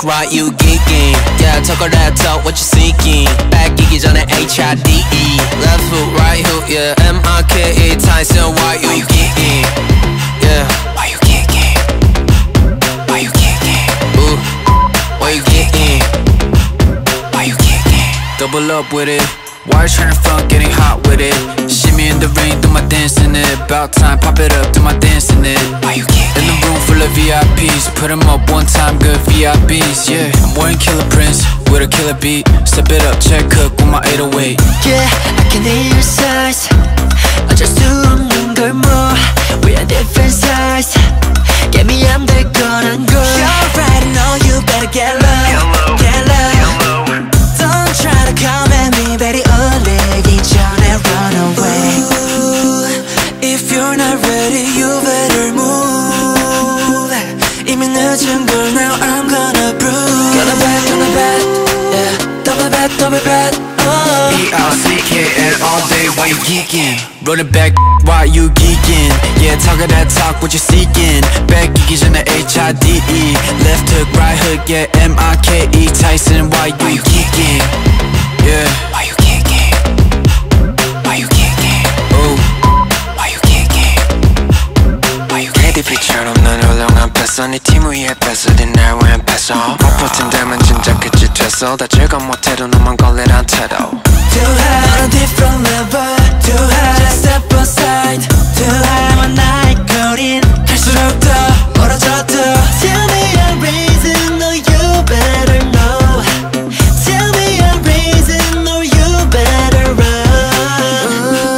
right, you geeking. Yeah, talk all that talk, what you seeking. Back 기기 전에 HIDE. Left hook, right hook, yeah, MRKE. Tyson, why you geeking? Yeah, why you geeking? Why you geeking? Ooh, why you geeking? Why you geeking? Double up with it. Why you tryna front, getting hot with it? Shimmy in the rain, do my dance in it. About time, pop it up, do my dance in it. Why you geeking? In the room full of VIPs, put them up one time, good VIPs, yeah. I'm wearing Killer Prince, with a killer beat. Step it up, check cook with my 808. Yeah, I can hear your size. 어쩔 수 없는 걸 뭐. We are different size. Get me I'm 될 거란 걸. You're right, I know you better get low. Get low. Don't try to come at me, baby. 올리기 전에 run away. Ooh, if you're not ready, you better move. 이미 늦은 걸 now I'm gonna prove. Gonna bet, yeah. Double bet, oh. ERCKN all day, why you geeking? Run it back, why you geeking? Yeah, talk of that talk, what you seeking? Back 기기 전에 HIDE. Left hook, right hook, yeah, MRKE. Tyson, why you geeking? Yeah, why you geeking? Why you geeking? Oh, why you geeking? Why you geeking? KDB처럼 넌 훌륭한 패서 네 팀 위에 뺏어 뒷날 왜 뺏어 폭포팀 되면 진짜 끝이 됐어 다 즐거운 못해도 너만 걸리란 태도 Too high, on a different level. Too high, just step aside. Too high, 만 나의 거린 갈수록 더 멀어졌어. Tell me a reason, no you better know. Tell me a reason, no you better run.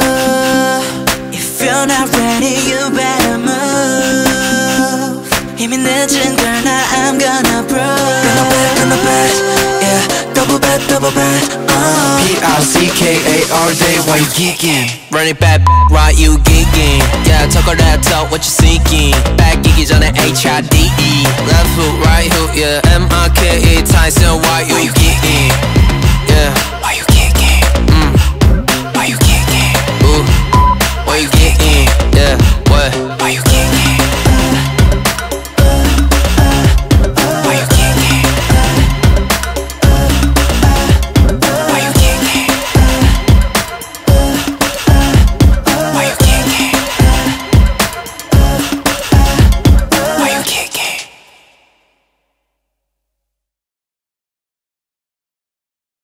If you're not ready, you better move. 이미 늦은 걸 나 I'm gonna prove. Gonna bet, yeah. Double bet, PRCKA all day, why you geeking? Run it back, right, you geeking. Yeah, talk all that talk, what you seeking? Back 기기 전에 HIDE. Left hook, right hook, yeah, MRKE. Tyson, why you geeking?